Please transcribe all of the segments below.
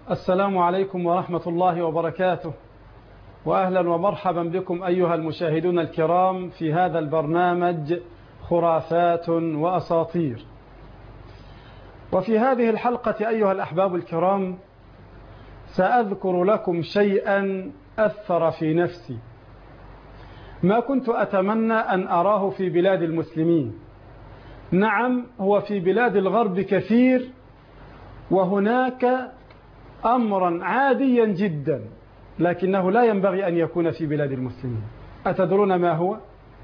السلام عليكم ورحمة الله وبركاته، وأهلا ومرحبا بكم أيها المشاهدون الكرام في هذا البرنامج خرافات وأساطير. وفي هذه الحلقة أيها الأحباب الكرام سأذكر لكم شيئا أثر في نفسي، ما كنت أتمنى أن أراه في بلاد المسلمين. نعم، هو في بلاد الغرب كثير، وهناك أمرا عاديا جدا، لكنه لا ينبغي أن يكون في بلاد المسلمين. أتدرون ما هو؟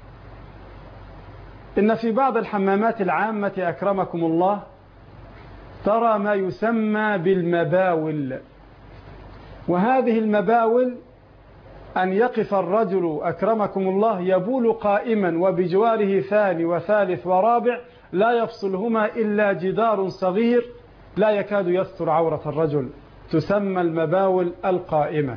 إن في بعض الحمامات العامة أكرمكم الله ترى ما يسمى بالمباول، وهذه المباول أن يقف الرجل أكرمكم الله يبول قائما وبجواره ثاني وثالث ورابع لا يفصلهما إلا جدار صغير لا يكاد يستر عورة الرجل، تسمى المباول القائمة.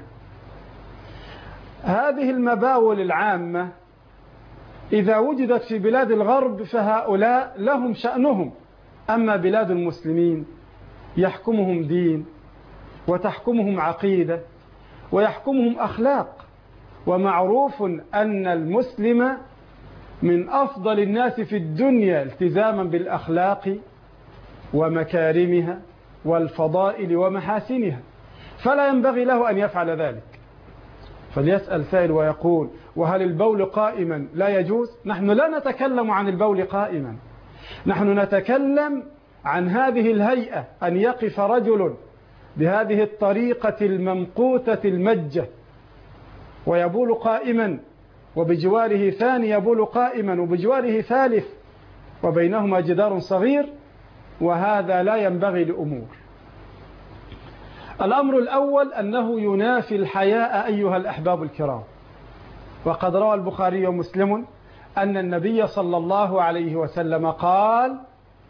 هذه المباول العامة إذا وجدت في بلاد الغرب فهؤلاء لهم شأنهم، أما بلاد المسلمين يحكمهم دين وتحكمهم عقيدة ويحكمهم أخلاق، ومعروف أن المسلم من أفضل الناس في الدنيا التزاما بالأخلاق ومكارمها والفضائل ومحاسنها، فلا ينبغي له أن يفعل ذلك. فليسأل سائل ويقول: وهل البول قائما لا يجوز؟ نحن لا نتكلم عن البول قائما، نحن نتكلم عن هذه الهيئة، أن يقف رجل بهذه الطريقة الممقوتة المجة ويبول قائما، وبجواره ثاني يبول قائما، وبجواره ثالث، وبينهما جدار صغير، وهذا لا ينبغي لأمور. الأمر الأول أنه ينافي الحياء أيها الأحباب الكرام، وقد روى البخاري ومسلم أن النبي صلى الله عليه وسلم قال: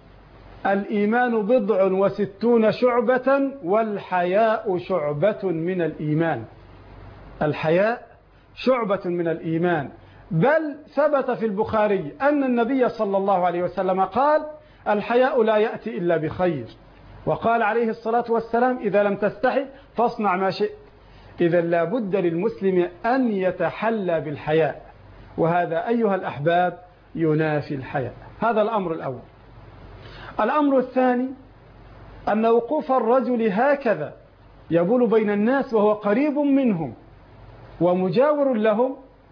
الإيمان 69 شعبة والحياء شعبة من الإيمان. الحياء شعبة من الإيمان، بل ثبت في البخاري أن النبي صلى الله عليه وسلم قال: الحياء لا يأتي إلا بخير، وقال عليه الصلاة والسلام: إذا لم تستحي فاصنع ما شئت. إذا لا بد للمسلم أن يتحلى بالحياء، وهذا أيها الأحباب ينافي الحياء. هذا الأمر الأول. الأمر الثاني أن وقوف الرجل هكذا يبول بين الناس وهو قريب منهم ومجاور لهم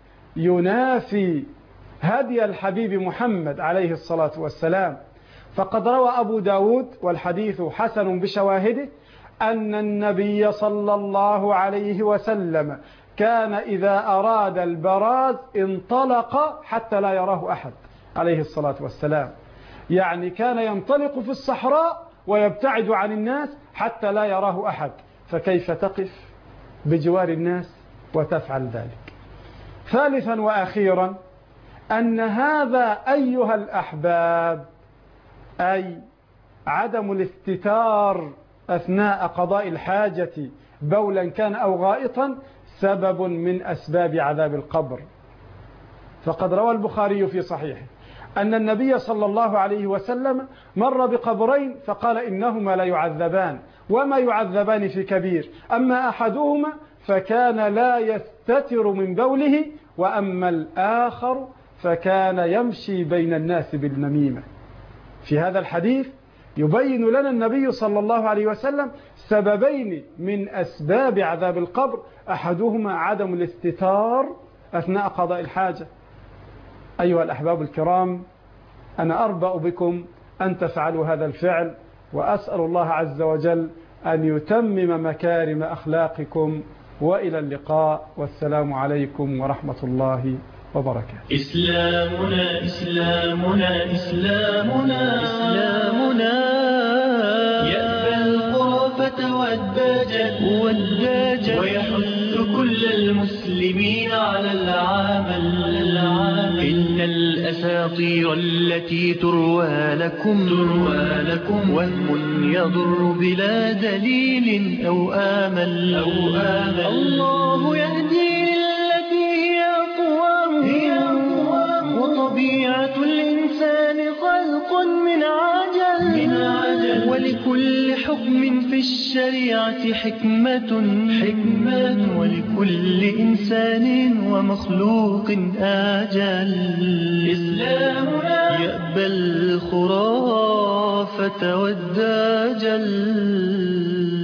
ينافي هدي الحبيب محمد عليه الصلاة والسلام. فقد روى أبو داود والحديث حسن بشواهده أن النبي صلى الله عليه وسلم كان إذا أراد البراز انطلق حتى لا يراه أحد عليه الصلاة والسلام، يعني كان ينطلق في الصحراء ويبتعد عن الناس حتى لا يراه أحد، فكيف تقف بجوار الناس وتفعل ذلك؟ ثالثا وأخيرا أن هذا أيها الأحباب أي عدم الاستتار أثناء قضاء الحاجة بولا كان أو غائطا سبب من أسباب عذاب القبر. فقد روى البخاري في صحيحه أن النبي صلى الله عليه وسلم مر بقبرين فقال: إنهما لا يعذبان وما يعذبان في كبير، أما أحدهما فكان لا يستتر من بوله، وأما الآخر فكان يمشي بين الناس بالنميمة. في هذا الحديث يبين لنا النبي صلى الله عليه وسلم سببين من أسباب عذاب القبر، أحدهما عدم الاستتار أثناء قضاء الحاجة. أيها الأحباب الكرام، أنا أربأ بكم أن تفعلوا هذا الفعل، وأسأل الله عز وجل أن يتمم مكارم أخلاقكم، وإلى اللقاء، والسلام عليكم ورحمة الله وبركاته. إسلامنا إسلامنا إسلامنا إسلامنا يأبى الخرافة والدجل ويحث كل المسلمين على العمل. إن الأساطير التي تروى لكم وهم يضر بلا دليل أو آمل. الله يهدي للتي هي أقوام، وطبيعة الإنسان خلق من عجل. ولكل حكم في الشريعة حكمة ولكل إنسان ومخلوق آجل. إسلامنا يأبى الخرافة والدجل.